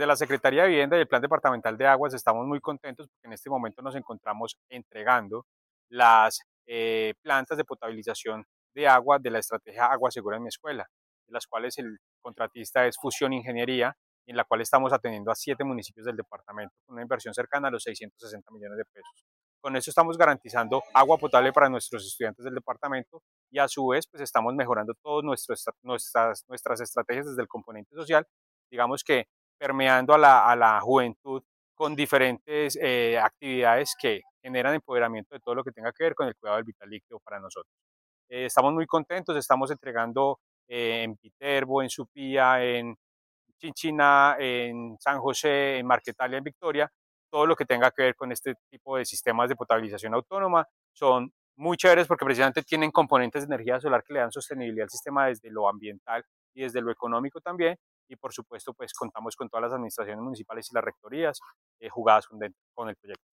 De la Secretaría de Vivienda y el Plan Departamental de Aguas estamos muy contentos porque en este momento nos encontramos entregando las plantas de potabilización de agua de la estrategia Agua Segura en mi escuela, de las cuales el contratista es Fusión Ingeniería, en la cual estamos atendiendo a 7 municipios del departamento con una inversión cercana a los 660 millones de pesos. Con eso estamos garantizando agua potable para nuestros estudiantes del departamento y a su vez pues estamos mejorando todas nuestras estrategias desde el componente social, digamos que permeando a la juventud con diferentes actividades que generan empoderamiento de todo lo que tenga que ver con el cuidado del vital líquido para nosotros. Estamos muy contentos, estamos entregando en Viterbo, en Supía, en Chinchina, en San José, en Marquetalia, en Victoria, todo lo que tenga que ver con este tipo de sistemas de potabilización autónoma. Son muy chéveres porque precisamente tienen componentes de energía solar que le dan sostenibilidad al sistema desde lo ambiental y desde lo económico también. Y por supuesto, pues contamos con todas las administraciones municipales y las rectorías jugadas con el proyecto.